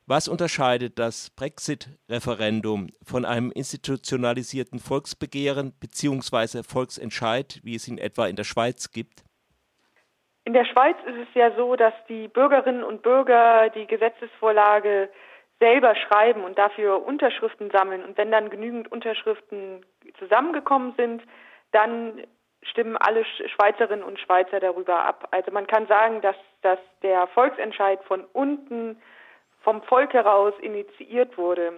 Was unterscheidet das Brexit-Referendum von einem institutionalisierten Volksbegehren bzw. Volksentscheid, wie es ihn etwa in der Schweiz gibt? In der Schweiz ist es ja so, dass die Bürgerinnen und Bürger die Gesetzesvorlage selber schreiben und dafür Unterschriften sammeln. Und wenn dann genügend Unterschriften zusammengekommen sind, dann stimmen alle Schweizerinnen und Schweizer darüber ab. Also man kann sagen, dass der Volksentscheid von unten vom Volk heraus initiiert wurde.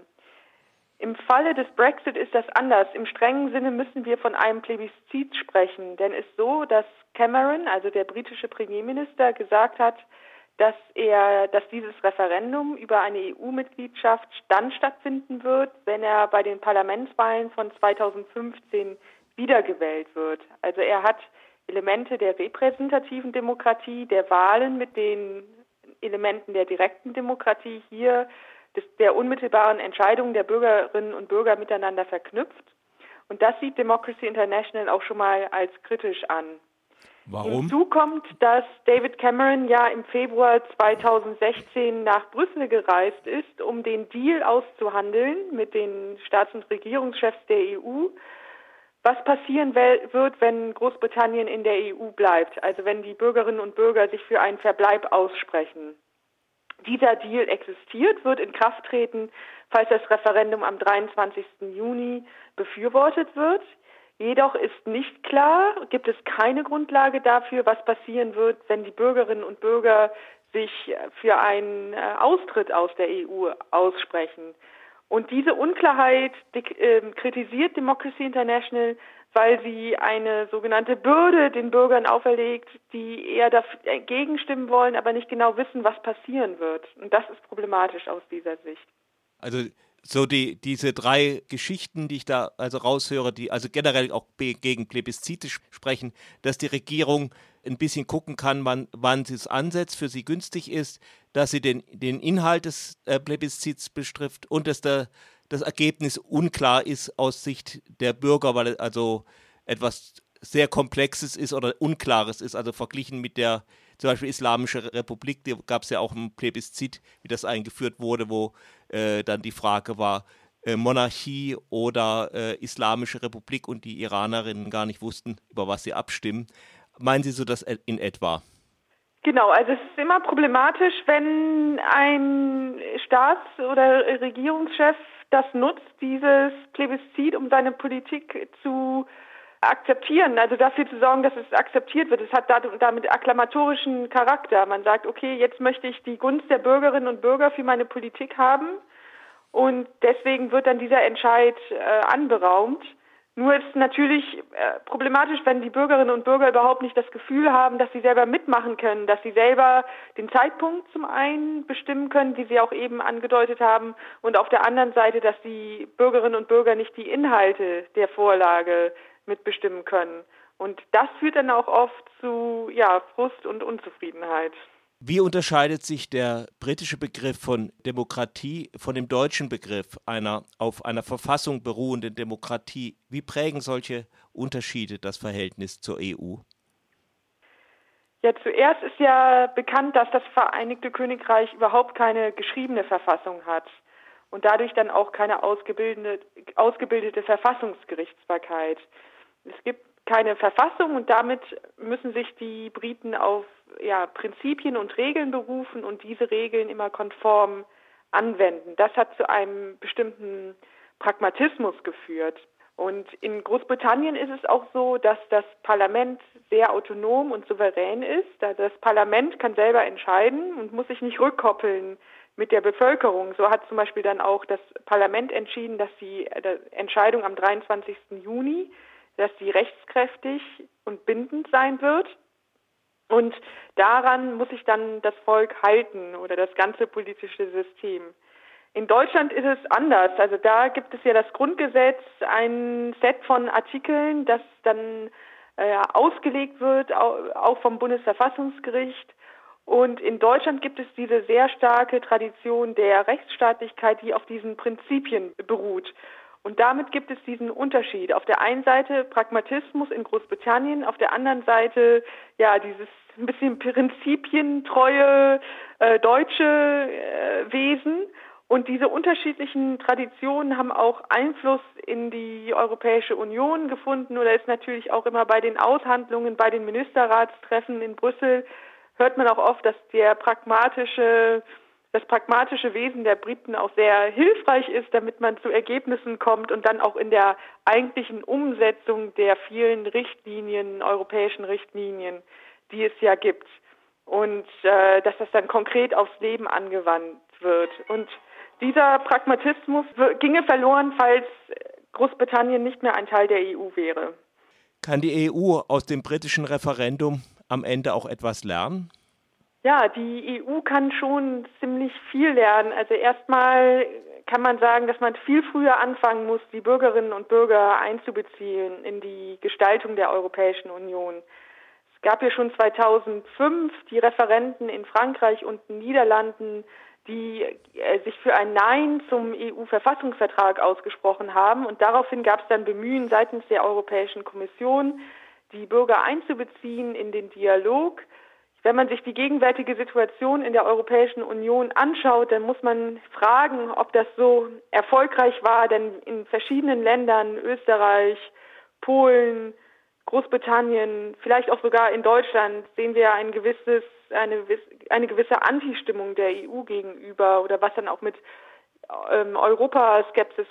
Im Falle des Brexit ist das anders. Im strengen Sinne müssen wir von einem Plebiszit sprechen. Denn es ist so, dass Cameron, also der britische Premierminister, gesagt hat, dass dieses Referendum über eine EU-Mitgliedschaft dann stattfinden wird, wenn er bei den Parlamentswahlen von 2015 wiedergewählt wird. Also er hat Elemente der repräsentativen Demokratie, der Wahlen mit den Elementen der direkten Demokratie hier, der unmittelbaren Entscheidungen der Bürgerinnen und Bürger miteinander verknüpft. Und das sieht Democracy International auch schon mal als kritisch an. Warum? Hinzu kommt, dass David Cameron ja im Februar 2016 nach Brüssel gereist ist, um den Deal auszuhandeln mit den Staats- und Regierungschefs der EU, was passieren wird, wenn Großbritannien in der EU bleibt, also wenn die Bürgerinnen und Bürger sich für einen Verbleib aussprechen. Dieser Deal existiert, wird in Kraft treten, falls das Referendum am 23. Juni befürwortet wird. Jedoch ist nicht klar, gibt es keine Grundlage dafür, was passieren wird, wenn die Bürgerinnen und Bürger sich für einen Austritt aus der EU aussprechen. Und diese Unklarheit kritisiert Democracy International, weil sie eine sogenannte Bürde den Bürgern auferlegt, die eher dagegen stimmen wollen, aber nicht genau wissen, was passieren wird. Und das ist problematisch aus dieser Sicht. Also so diese drei Geschichten, die ich da also raushöre, die also generell auch gegen Plebiszite sprechen, dass die Regierung ein bisschen gucken kann, wann sie es ansetzt, für sie günstig ist, dass sie den Inhalt des Plebiszits betrifft und dass das Ergebnis unklar ist aus Sicht der Bürger, weil es also etwas sehr Komplexes ist oder Unklares ist, also verglichen mit der zum Beispiel Islamische Republik, da gab es ja auch ein Plebiszit, wie das eingeführt wurde, wo dann die Frage war, Monarchie oder Islamische Republik und die Iranerinnen gar nicht wussten, über was sie abstimmen. Meinen Sie so das in etwa? Genau, also es ist immer problematisch, wenn ein Staats- oder Regierungschef das nutzt, dieses Plebiszit, um seine Politik zu akzeptieren, also dafür zu sorgen, dass es akzeptiert wird. Es hat damit akklamatorischen Charakter. Man sagt, okay, jetzt möchte ich die Gunst der Bürgerinnen und Bürger für meine Politik haben und deswegen wird dann dieser Entscheid anberaumt. Nur ist es natürlich problematisch, wenn die Bürgerinnen und Bürger überhaupt nicht das Gefühl haben, dass sie selber mitmachen können, dass sie selber den Zeitpunkt zum einen bestimmen können, wie Sie auch eben angedeutet haben, und auf der anderen Seite, dass die Bürgerinnen und Bürger nicht die Inhalte der Vorlage mitbestimmen können. Und das führt dann auch oft zu Frust und Unzufriedenheit. Wie unterscheidet sich der britische Begriff von Demokratie von dem deutschen Begriff einer auf einer Verfassung beruhenden Demokratie? Wie prägen solche Unterschiede das Verhältnis zur EU? Ja, zuerst ist ja bekannt, dass das Vereinigte Königreich überhaupt keine geschriebene Verfassung hat und dadurch dann auch keine ausgebildete Verfassungsgerichtsbarkeit. Es gibt keine Verfassung und damit müssen sich die Briten auf Prinzipien und Regeln berufen und diese Regeln immer konform anwenden. Das hat zu einem bestimmten Pragmatismus geführt. Und in Großbritannien ist es auch so, dass das Parlament sehr autonom und souverän ist. Das Parlament kann selber entscheiden und muss sich nicht rückkoppeln mit der Bevölkerung. So hat zum Beispiel dann auch das Parlament entschieden, dass die Entscheidung am 23. Juni, dass sie rechtskräftig und bindend sein wird. Und daran muss sich dann das Volk halten oder das ganze politische System. In Deutschland ist es anders. Also da gibt es ja das Grundgesetz, ein Set von Artikeln, das dann ausgelegt wird, auch vom Bundesverfassungsgericht. Und in Deutschland gibt es diese sehr starke Tradition der Rechtsstaatlichkeit, die auf diesen Prinzipien beruht. Und damit gibt es diesen Unterschied. Auf der einen Seite Pragmatismus in Großbritannien, auf der anderen Seite dieses ein bisschen prinzipientreue deutsche Wesen. Und diese unterschiedlichen Traditionen haben auch Einfluss in die Europäische Union gefunden oder ist natürlich auch immer bei den Aushandlungen, bei den Ministerratstreffen in Brüssel, hört man auch oft, dass das pragmatische Wesen der Briten auch sehr hilfreich ist, damit man zu Ergebnissen kommt und dann auch in der eigentlichen Umsetzung der vielen Richtlinien, europäischen Richtlinien, die es ja gibt. Und dass das dann konkret aufs Leben angewandt wird. Und dieser Pragmatismus ginge verloren, falls Großbritannien nicht mehr ein Teil der EU wäre. Kann die EU aus dem britischen Referendum am Ende auch etwas lernen? Ja, die EU kann schon ziemlich viel lernen. Also erstmal kann man sagen, dass man viel früher anfangen muss, die Bürgerinnen und Bürger einzubeziehen in die Gestaltung der Europäischen Union. Es gab ja schon 2005 die Referenden in Frankreich und den Niederlanden, die sich für ein Nein zum EU-Verfassungsvertrag ausgesprochen haben. Und daraufhin gab es dann Bemühen seitens der Europäischen Kommission, die Bürger einzubeziehen in den Dialog. Wenn man sich die gegenwärtige Situation in der Europäischen Union anschaut, dann muss man fragen, ob das so erfolgreich war, denn in verschiedenen Ländern, Österreich, Polen, Großbritannien, vielleicht auch sogar in Deutschland, sehen wir eine gewisse Anti-Stimmung der EU gegenüber oder was dann auch mit Europaskepsis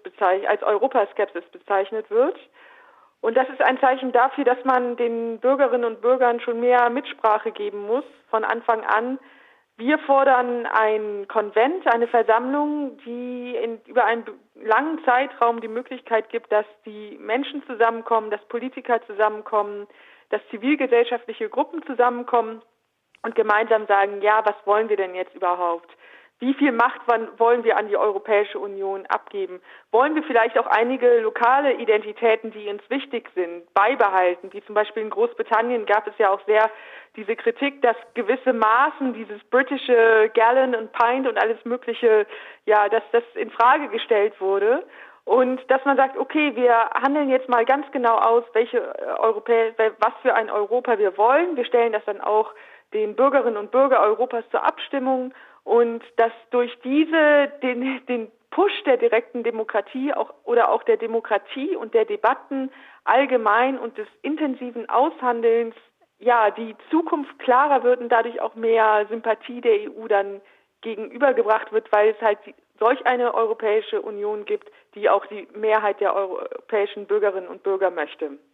bezeichnet wird. Und das ist ein Zeichen dafür, dass man den Bürgerinnen und Bürgern schon mehr Mitsprache geben muss von Anfang an. Wir fordern ein Konvent, eine Versammlung, die über einen langen Zeitraum die Möglichkeit gibt, dass die Menschen zusammenkommen, dass Politiker zusammenkommen, dass zivilgesellschaftliche Gruppen zusammenkommen und gemeinsam sagen, ja, was wollen wir denn jetzt überhaupt? Wie viel Macht wollen wir an die Europäische Union abgeben? Wollen wir vielleicht auch einige lokale Identitäten, die uns wichtig sind, beibehalten? Wie zum Beispiel in Großbritannien gab es ja auch sehr diese Kritik, dass gewisse Maßen, dieses britische Gallon und Pint und alles Mögliche, ja, dass das in Frage gestellt wurde. Und dass man sagt, okay, wir handeln jetzt mal ganz genau aus, was für ein Europa wir wollen. Wir stellen das dann auch den Bürgerinnen und Bürgern Europas zur Abstimmung. Und dass durch den Push der direkten Demokratie oder auch der Demokratie und der Debatten allgemein und des intensiven Aushandelns, ja, die Zukunft klarer wird und dadurch auch mehr Sympathie der EU dann gegenübergebracht wird, weil es halt solch eine Europäische Union gibt, die auch die Mehrheit der europäischen Bürgerinnen und Bürger möchte.